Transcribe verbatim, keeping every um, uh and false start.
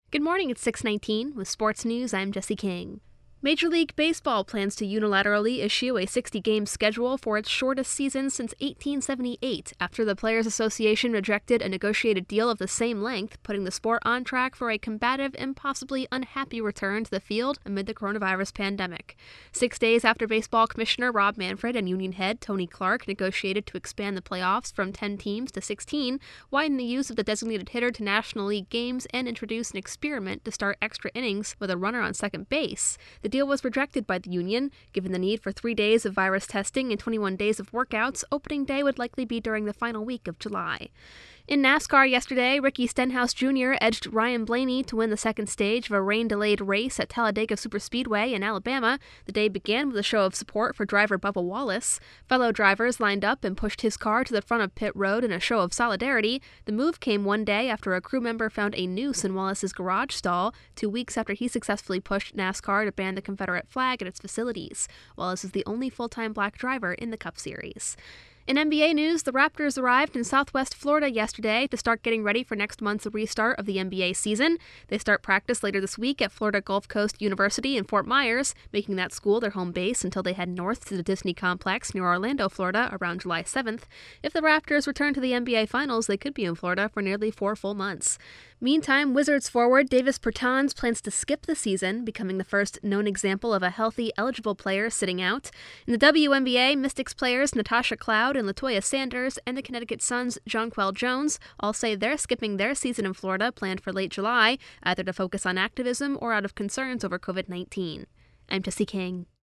Good morning, it's six nineteen. With sports news, I'm Jesse King. Major League Baseball plans to unilaterally issue a sixty-game schedule for its shortest season since eighteen seventy-eight, after the Players Association rejected a negotiated deal of the same length, putting the sport on track for a combative and possibly unhappy return to the field amid the coronavirus pandemic. Six days after Baseball Commissioner Rob Manfred and union head Tony Clark negotiated to expand the playoffs from ten teams to sixteen, widen the use of the designated hitter to National League games, and introduce an experiment to start extra innings with a runner on second base, the The deal was rejected by the union, given the need for three days of virus testing and twenty-one days of workouts. Opening day would likely be during the final week of July. In NASCAR yesterday, Ricky Stenhouse Junior edged Ryan Blaney to win the second stage of a rain-delayed race at Talladega Superspeedway in Alabama. The day began with a show of support for driver Bubba Wallace. Fellow drivers lined up and pushed his car to the front of pit road in a show of solidarity. The move came one day after a crew member found a noose in Wallace's garage stall, two weeks after he successfully pushed NASCAR to ban the Confederate flag at its facilities. Wallace is the only full-time black driver in the Cup Series. In N B A news, the Raptors arrived in Southwest Florida yesterday to start getting ready for next month's restart of the N B A season. They start practice later this week at Florida Gulf Coast University in Fort Myers, making that school their home base until they head north to the Disney complex near Orlando, Florida, around July seventh. If the Raptors return to the N B A Finals, they could be in Florida for nearly four full months. Meantime, Wizards forward Davis Bertans plans to skip the season, becoming the first known example of a healthy, eligible player sitting out. In the W N B A, Mystics players Natasha Cloud and Latoya Sanders and the Connecticut Sun's Jonquel Jones all say they're skipping their season in Florida, planned for late July, either to focus on activism or out of concerns over covid nineteen. I'm Jesse King.